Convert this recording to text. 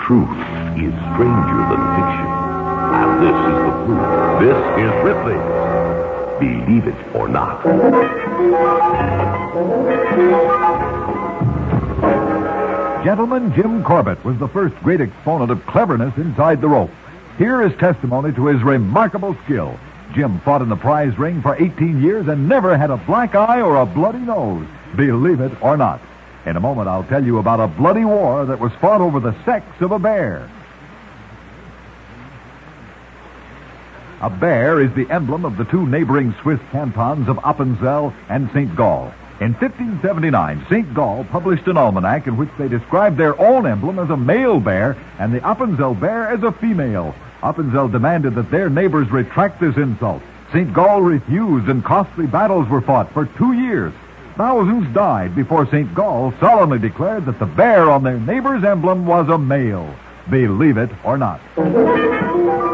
Truth is stranger than fiction. And this is the proof. This is Ripley's Believe It or Not. Gentleman, Jim Corbett was the first great exponent of cleverness inside the rope. Here is testimony to his remarkable skill. Jim fought in the prize ring for 18 years and never had a black eye or a bloody nose. Believe it or not. In a moment, I'll tell you about a bloody war that was fought over the sex of a bear. A bear is the emblem of the two neighboring Swiss cantons of Appenzell and St. Gall. In 1579, St. Gall published an almanac in which they described their own emblem as a male bear and the Appenzell bear as a female. Appenzell demanded that their neighbors retract this insult. St. Gall refused, and costly battles were fought for 2 years. Thousands died before St. Gall solemnly declared that the bear on their neighbor's emblem was a male. Believe it or not.